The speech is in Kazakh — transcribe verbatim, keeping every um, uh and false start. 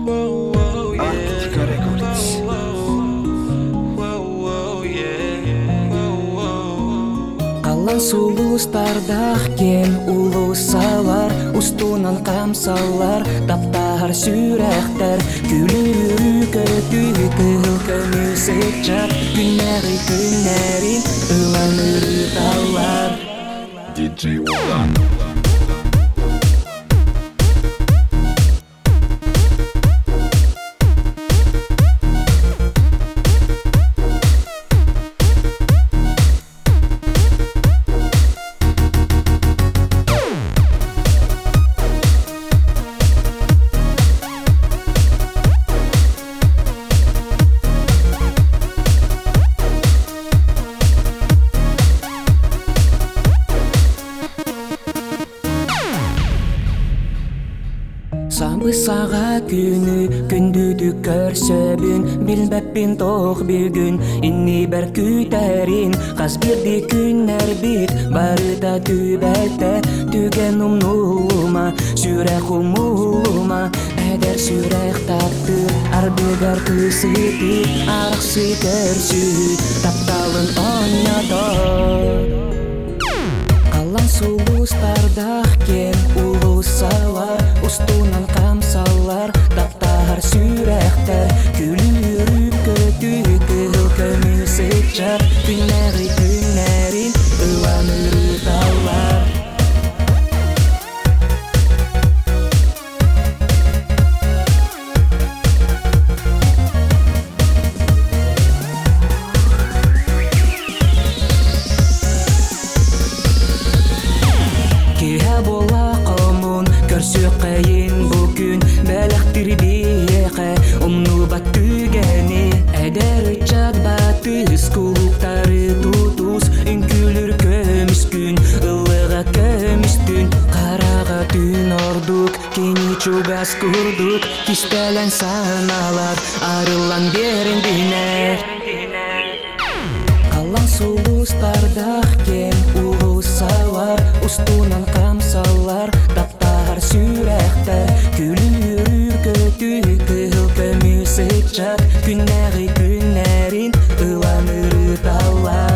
Whoa, whoa, yeah. Arctica Records. Қалан сулустардах кен улусалар, устунан камсалар, таптар сүрәхтәр, күлүрү көтү көмүсек чак, күннәри күннәрин, ыланыры талар. диджей Улан. Самбы саға күні, күндүді көрсөбүн, билбеппин тоқ бүгүн, инни бер күтәрин, қаз бирди күннәр бит, барыта түбәтә, түген умнулума, сүрәк умулума, әдер сүрәк тапты, арбегар кысыты, арақсы көрсү, тапталын онято. Қалан сулустардах кен улусалар, устунан камсалар, таптар сүрәхтәр, күлүрү көтү көмүсек чак, күннәри күннәрин, ыланыры талар. Киһә була комун, көрсө кайын бүгүн, бәләктир биеқә, умну бат түгәни, әдәр чат батыс, кулуктары тутус, үнкүлүр көмүс күн, ылыга көмүс түн, карага түн ордук, кени чугас курдук, кистәлән саналар, арылан берен динер. Қалан сулустардах кен улусалар, устунан камсалар, таптар сүрәхтәр, күлүрү көтү көмүсек чак, күннәри күннәрин, ыланыры талар.